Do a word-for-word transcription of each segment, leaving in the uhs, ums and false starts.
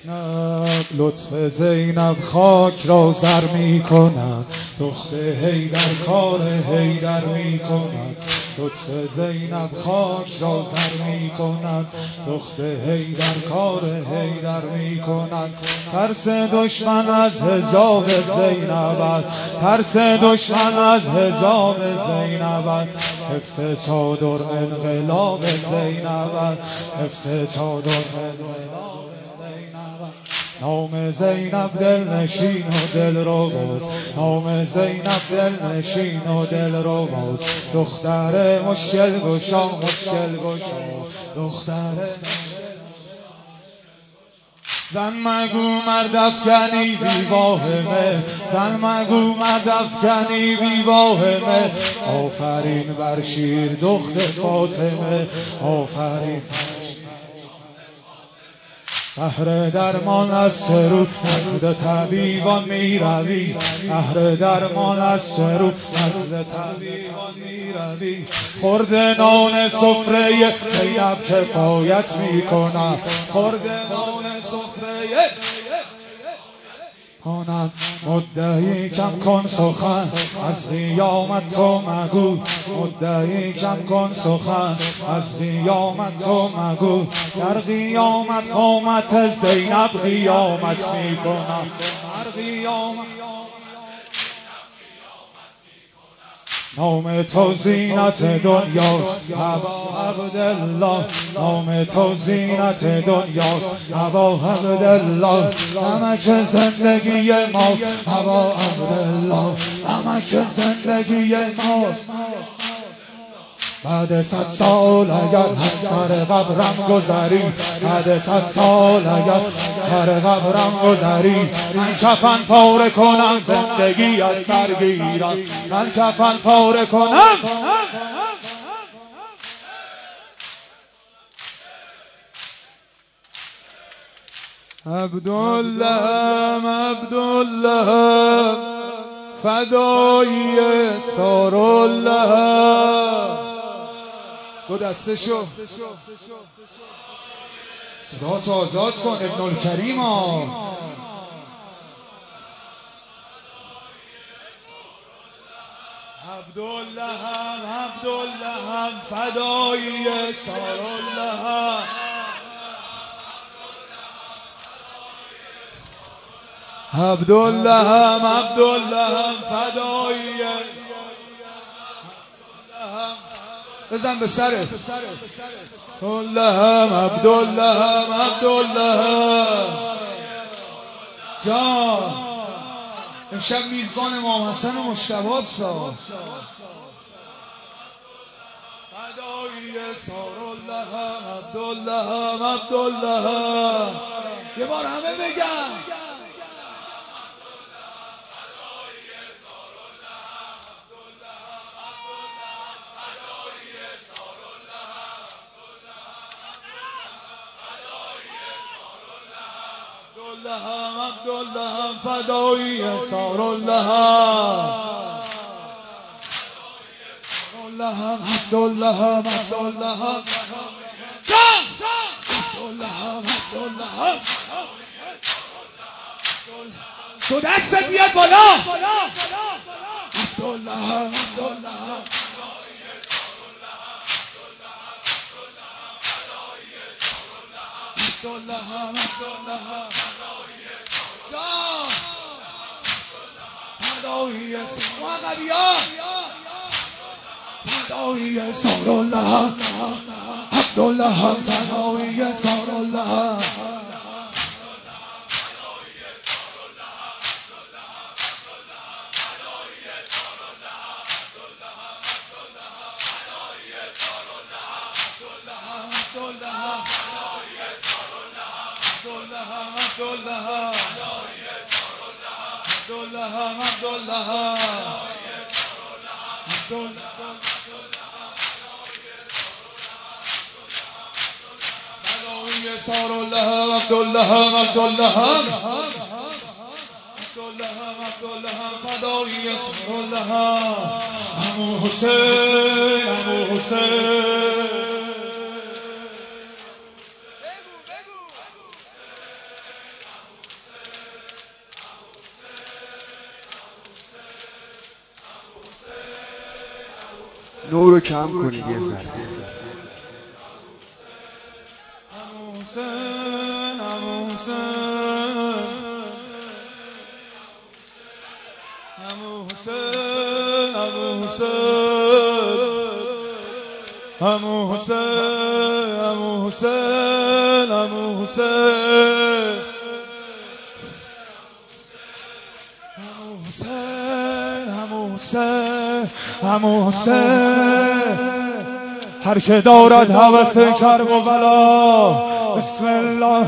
لطف زینب خاک را زر می کند، دخت حیدر کار حیدر می کند. لطف زینب خاک را زر می کند، دخت حیدر کار حیدر می کند. ترس دشمن از حجاب زینب، ترس دشمن از حجاب زینب. حفظ چادر انقلاب زینب، حفظ چادر انقلاب زینب. نام زینب دل نشین و دل رو باز، نام زینب دل نشین و دل رو باز. دختر مشکل گشا مشکل گشا، دختر زن مگو مرد افکنی بی واهمه، زن مگو مرد افکنی بی واهمه. آفرین بر شیر دخت فاطمه، آفرین بهر درمان از چه رو نزد طبیبان می روی، بهر درمان از چه رو نزد طبیبان می روی. خورد نان سفره زینب کفایت می کند، خورد نان سفره کند. مدعی کم کن سخن از قیامت تو مگو، مدعی کم کن سخن از قیامت تو مگو. در قیامت قامت زینب قیامت می کنم، در قیامت نام تو زینت دنیاست ابا عبدالله، نام تو زینت دنیاست ابا عبدالله. نمک زندگی ماست ابا عبدالله، نمک زندگی ماست. بعد صد سال اگر از سر قبرم گذری، بعد صد سال اگر سر قبرم گذری. من کفن پاره کنم زندگی از سر گیرم، من کفن پاره کنم. عبدالله عبدالله فدایی سارالله. دو دسته شو صدا تو آزاد کن ابن الکریم ها. عبدالله عبدالله فدایی سارالله. عبدالله عبدالله فدایی بزن به سره. عبدالله عبدالله عبدالله جان. امشب میزبان امام حسن مجتبی است. فدایی سارالله عبدالله عبدالله. یه بار همه بگن عبدالله فدایی سارالله. عبدالله عبدالله عبدالله عبدالله. تو دستت بیاد بالا. عبدالله عبدالله عبدالله عبدالله فدایی سارالله، فدایی سارالله. عبدالله فدایی سارالله. عبدالله عبدالله فدایی سارالله. عبدالله عبدالله عبدالله عبدالله فدایی سارالله. عمو حسین عمو حسین نور رو کم کنید یه ذره. عمو حسین عمو حسین عمو حسین عمو حسین عمو حسین عمو حسین عمو حسین عمو حسین عمو حسین هر که دارد هوس کرب و بلا بسم الله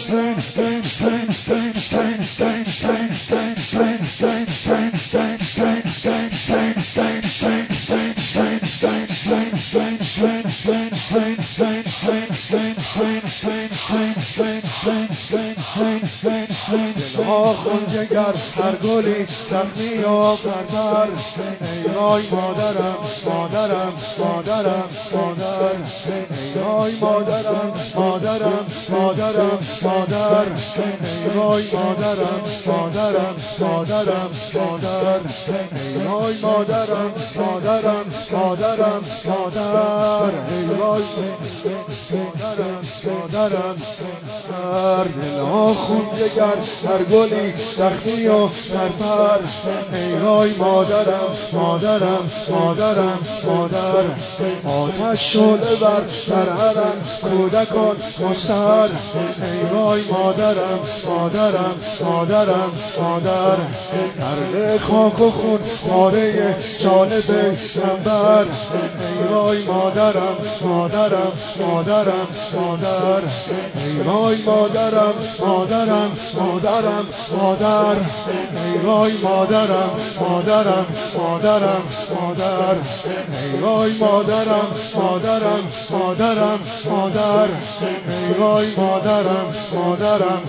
دلها خون جگر هر گلی زخمی و پرپر ای وای مادرم مادرم مادرم مادر ای وای مادرم مادرم مادرم مادر ای وای مادرم مادرم مادرم مادر ای وای مادرم مادرم مادرم مادر ای وای مادرم مادرم مادر دلها خون جگر هر گلی زخمی و پرپر ای وای مادرم مادرم مادرم مادر آتش شعله بر در حرم کودکان مستر ای وای مادرم مادرم مادرم مادر غرق خاک و خون پاره جانب منبر ای وای مادرم مادرم مادرم مادر ای وای مادرم مادرم مادرم مادر ای وای مادرم مادرم مادرم مادر ای وای مادرم مادرم مادرم مادر ای وای مادرم مادرم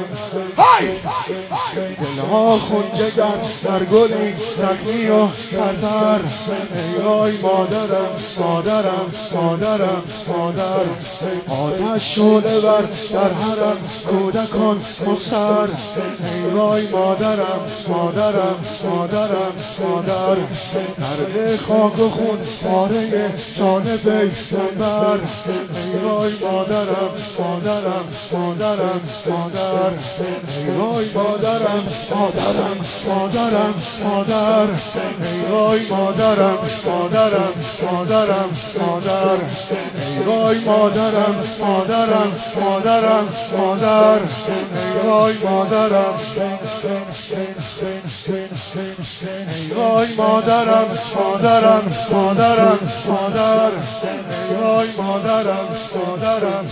دلها خون جگر در گلی زخمی و پرپر ای وای مادرم مادرم مادرم مادر آتش شعله بر در حرم کودکان مستر ای وای مادرم مادرم مادرم مادر غرق خاک و خون پاره جانب منبر ای وای مادرم مادرم مادرم مادر ای وای مادرم مادرم مادرم مادر ای وای مادرم مادرم مادرم مادر ای وای مادرم مادرم مادرم مادر ای وای مادرم ای وای مادرم مادرم مادرم مادر ای وای مادرم مادرم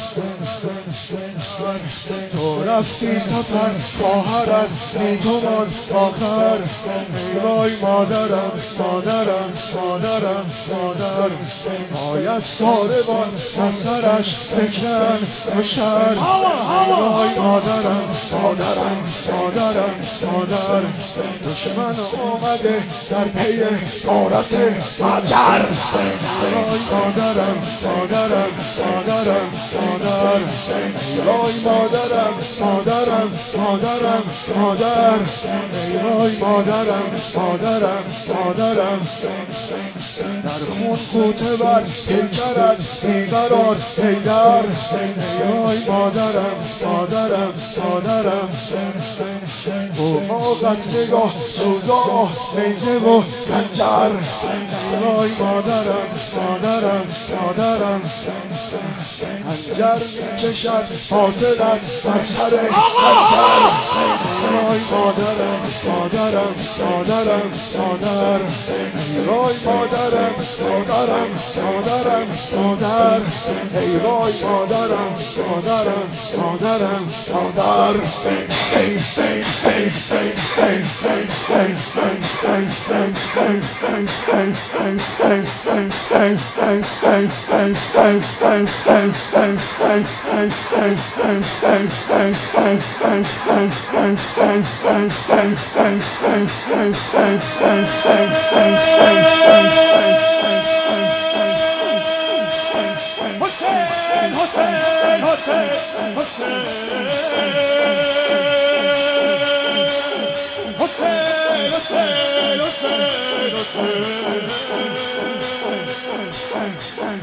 تو رفتی سفر خواهرت بی تو ماند آخر ای وای مادرم مادرم مادرم مادر باید ساربان سرش فکرن بشر ای وای مادرم مادرم مادرم مادر دشمن آمده در پی غارت مادر ای وای مادرم مادرم مادرم مادر ای وای مادرم مادرم مادرم مادر ای وای مادرم مادرم مادرم در خون قوطه بر پیکرت بیقرار حیدر ای وای مادرم مادرم مادرم اوقات نگاه سودا نیزه و خنجر ای وای مادرم مادرم مادرم خنجر میکشد قاتلت بر سر خنجر ای وای مادرم مادرم مادرم مادر ای وای مادرم مادرم مادرم مادر ای وای مادرم مادرم مادرم مادر ای ای ای ای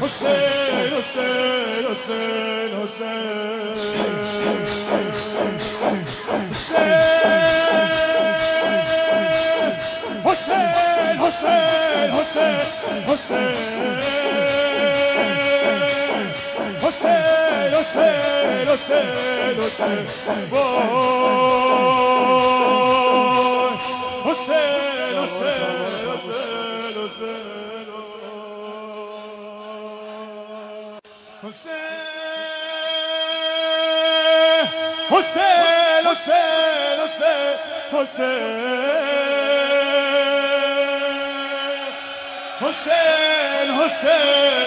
حسین حسین حسین حسین حسین حسین حسین حسین حسین حسین حسین حسین حسین حسین حسین حسین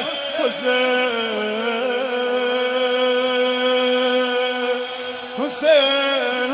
حسین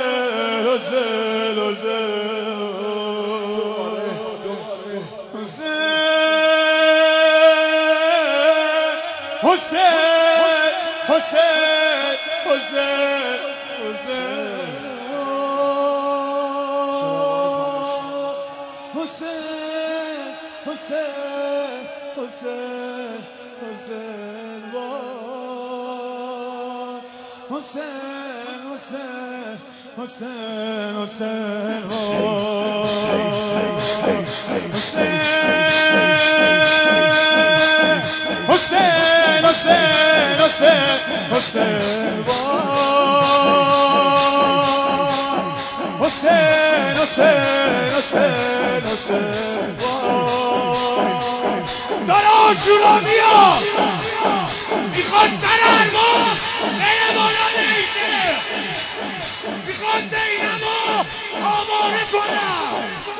داره آشورا میاد میخواد سر ارباب بره بالا نیسته میخواد زینبو آواره کنم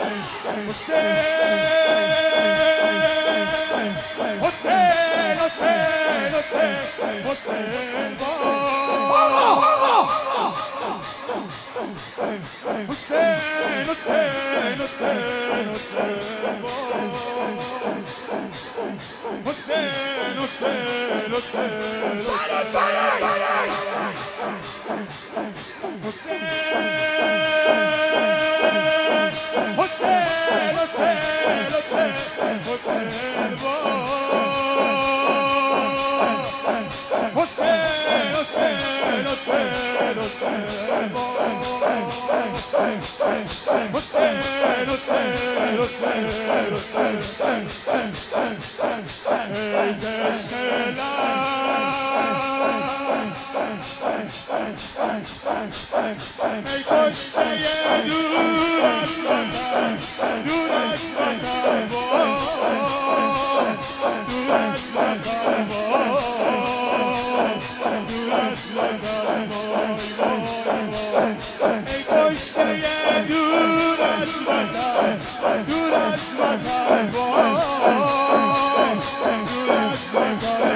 حسین حسین حسین حسین حسین آقا آقا حسین حسین حسین حسین حسین حسین حسین ای کشته دور از وطن دور از وطن دور از وطن دور از وطن ای کشته دور از وطن دور از وطن دور از وطن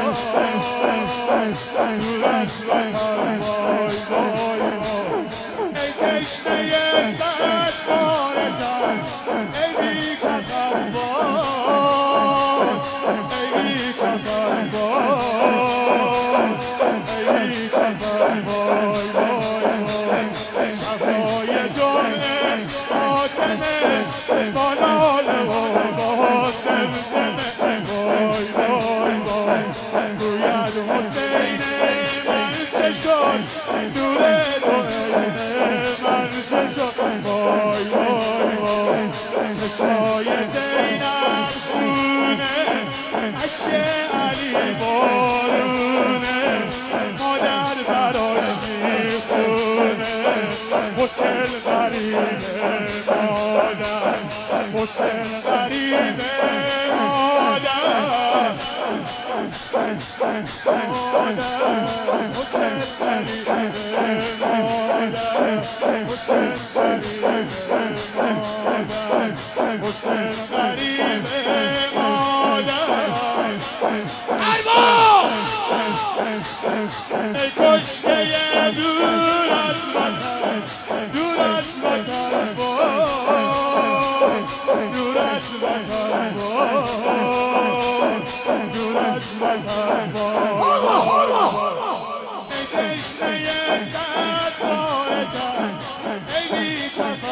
دور از وطن تشنه صد باره تن ای بی کفن بار ای بی کفن بار ای بی کفن بار شفای جمله فاطمه با لاله و با زمزمه وای وای وای گوید حسین من چه شد دور وای وای وای چشمای زینب خونه عشق علی بارونه مادر براش میخونه حسین غریبه مادر حسین غریبه مادر مادر حسین غریبه مادر حسین حسین غریبه مادر ارباب ای کشته دور از وطن دور از وطن دور از وطن دور از وطن ای تشنه صد باره تن ای بی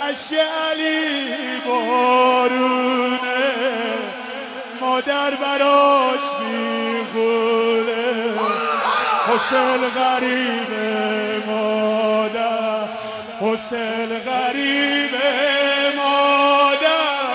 اشک علی بارونه مادر براش میخونه حسین غریب مادر حسین غریب مادر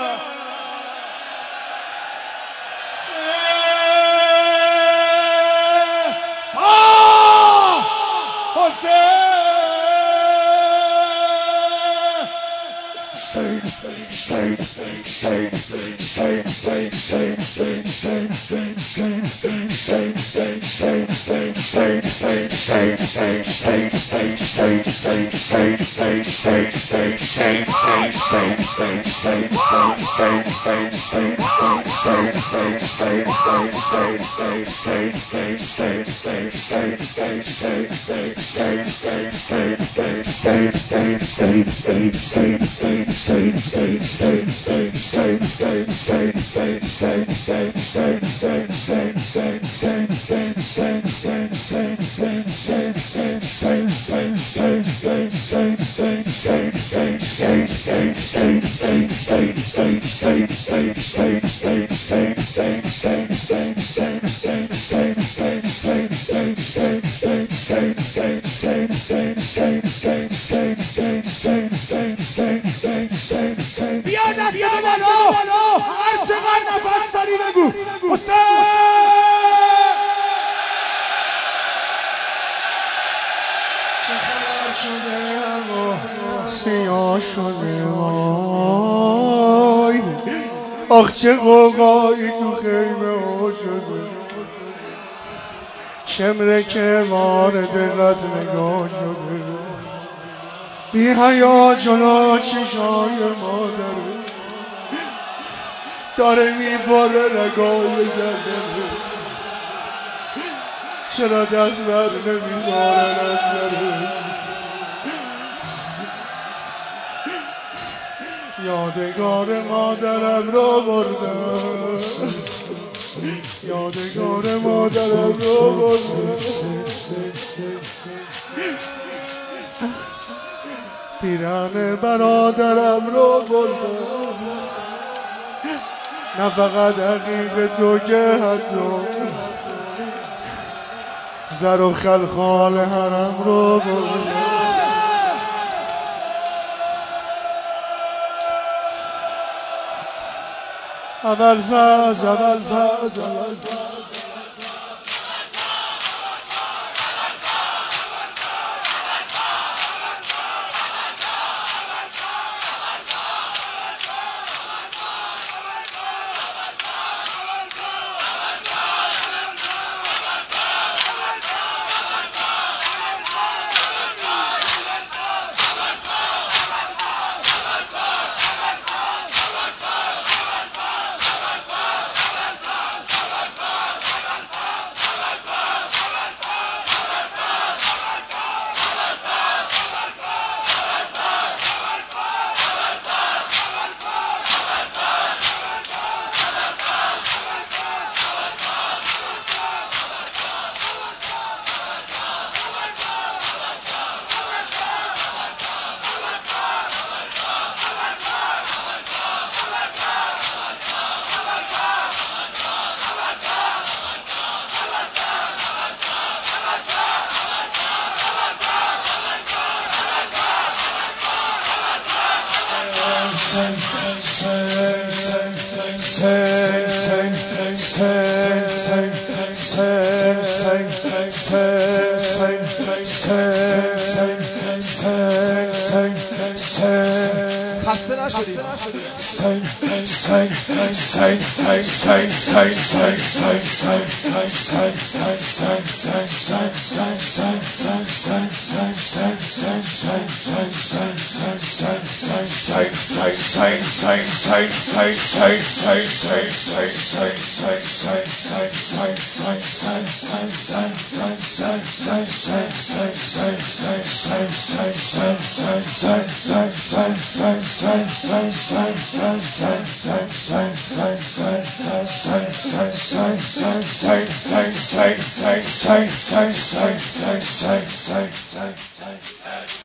بیا دست بالا هر چقدر نفس داری بگو حسین چه خبر شده هوا سیاه شده وای آخ چه قوقایی تو خیمه ها شده شمره که وارد قد نگاه شده بی حیا جلو چشای مادره داره میباره رگای گردنه چرا دست بر نمیداره نظره یادگار مادرم رو بردم یادگار مادرم رو بردم پیرن برادرم رو بردم نه فقط عقیق تو که حتی زر و خلخال حرم رو بردم اول فاز اول فاز اول فاز خسته نشدید